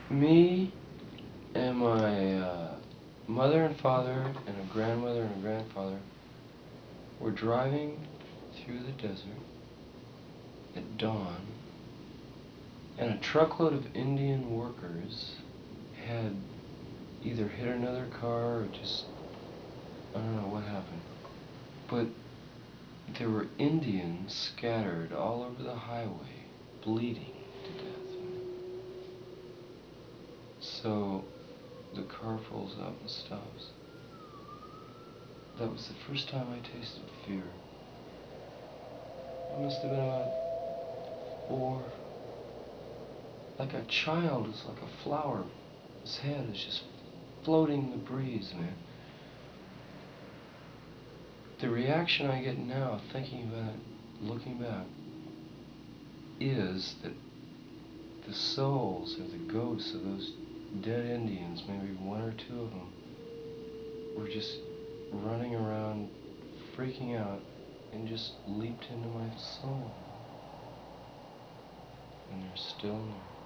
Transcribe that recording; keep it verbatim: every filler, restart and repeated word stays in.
Me and my uh, mother and father and a grandmother and a grandfather were driving through the desert at dawn, and a truckload of Indian workers had either hit another car or just, I don't know what happened, but there were Indians scattered all over the highway, bleeding to death. So the car pulls up and stops. That was the first time I tasted fear. I must have been about four. Like a child, it's like a flower. His head is just floating in the breeze, man. The reaction I get now, thinking about it, looking back, is that the souls or the ghosts of those dead Indians, maybe one or two of them, were just running around, freaking out, and just leaped into my soul. And they're still there.